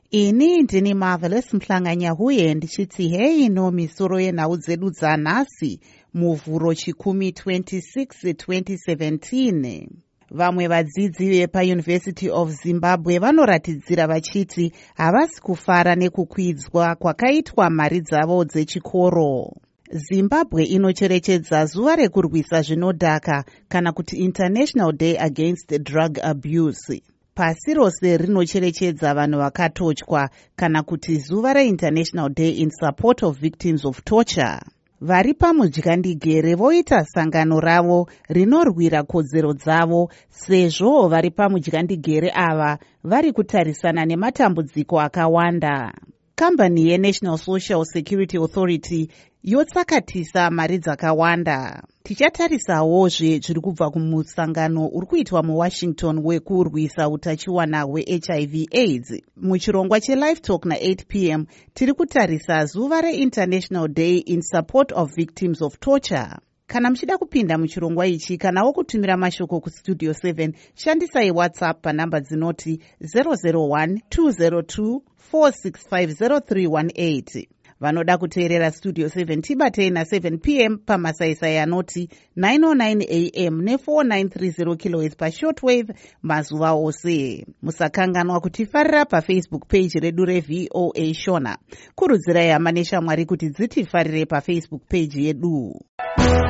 Ini ndini Marvelous Mhlanganyahuye ndichiti hei no misoro yenhau dzedu dzanhasi muvhuro chikumi 26 2017. Vamwe vadzidzi vepaUniversity of Zimbabwe vanoratidzira vachiti havasi kufara nekukwidzwa kwakaitwa mari dzavo dzechikoro. Zimbabwe inocherechedza zuva rekurwisa zvinodhaka kana kuti International Day Against Drug Abuse. Pasi rose rinocherechedza vanhu vakatotywa kana kuti zuva reInternational Day in Support of Victims of Torture. Vari pamudyandigere voita sangano ravo rinorwira kodzero dzavo sezvo vari pamudyandigere ava vari kutarisana nematambudziko akawanda. Kambani yeNational Social Security Authority yotsakatisa mari dzakawanda. Tichatarisawozve zviri kubva kumusangano uri kuitwa muWashington wekurwisa utachiwana hweHIV AIDS. Muchirongwa cheLive Talk na8 p.m. tiri kutarisa zuva reInternational Day in Support of Victims of Torture. Kana muchida kupinda muchirongwa ichi kanawo kutumira mashoko kustudio 7 shandisai WhatsApp panhamba dzinoti 001 202 4650 Vanoda kuteerera Studio 7 tibatei na7 p.m. pamasaisai anoti 909 a.m. ne4930 kHz pashortwave mazuva ose. Musakanganwa kutifarira paFacebook page redu reVOA Shona. Kurudzirai hama neshamwari kuti dzitifarire paFacebook page yedu.